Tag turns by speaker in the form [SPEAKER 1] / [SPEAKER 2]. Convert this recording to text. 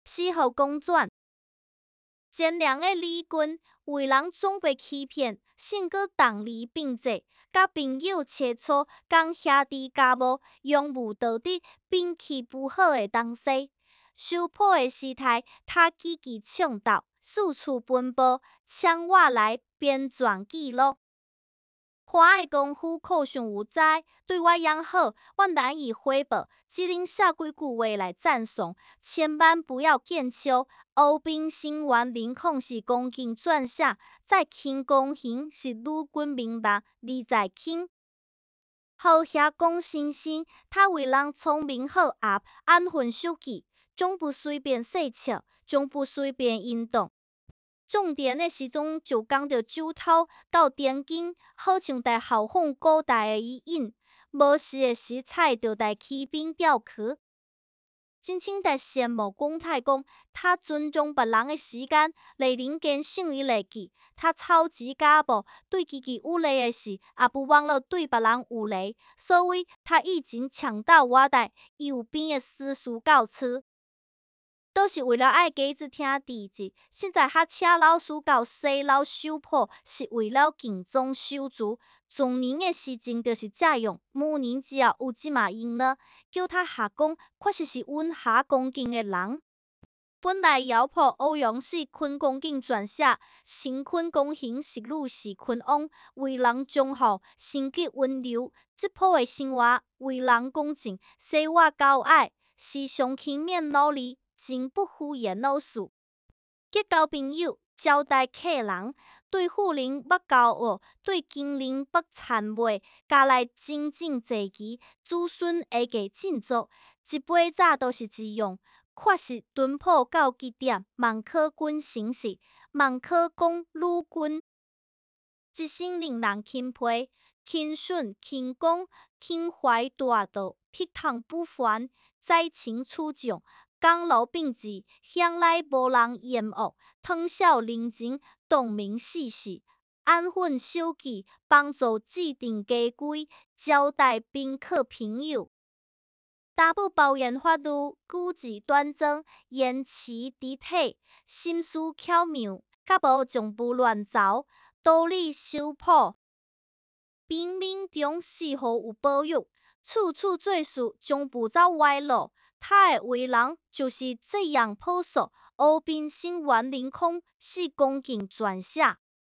[SPEAKER 1] 死后公转。善良的李军为人总被欺骗，性格同理并济，甲朋友切磋，讲兄弟家务，用武道德摒弃不好的东西。收破的时态，他积极倡导，四处奔波，请我来编撰记录。花的功夫可想有在，对我养好，我难以回报，只能写几句话来赞颂。千万不要见笑，欧兵新元领控是恭敬转写，再轻公行是陆军明白，你在轻。好兄龚先生，他为人聪明好学，安分守己，总不随便说笑，总不随便运动。重点的时钟就讲到酒头到点睛，好像在效仿古代的伊尹；无事的时菜就在起兵吊壳。真正在羡慕龚太公，他尊重别人的时间，内人间胜于内己。他操持家务，对自己有利的事，也不忘了对别人有利。所以，他以前强大我代，右边的私塾教书。都是为了爱家子听弟子，现在他请老师教细佬手谱，是为了敬宗手足。从人的时情就是这样，每年只要有这么用了，叫他下工，确实是阮下恭敬的人。本来妖谱欧阳是坤恭敬撰写，新坤公行是鲁是坤王，为人忠厚，性格温柔。这谱的生活为人恭敬，生活高爱，时常勤勉努力。真不敷衍老师，结交朋友，招待客人，对富人不高傲，对穷人不谄媚，家内真正济期，子孙会给振作。一辈子都是一样，确实敦朴到极点，万可君成事，万可讲女君。一生令人钦佩，轻顺轻讲，轻怀大道，倜傥不凡，在情处上。刚柔并济，向来无人厌恶；通晓人情，洞明世事，安分守己，帮助制定家规，招待宾客朋友。大不包言法律，举止端正，言辞得体，心思巧妙，甲无从不乱走，道理守朴。冥冥中丝毫有保佑，处处做事从不走歪路。他的为人就是这样朴素，欧宾心元凌空，是恭敬转写。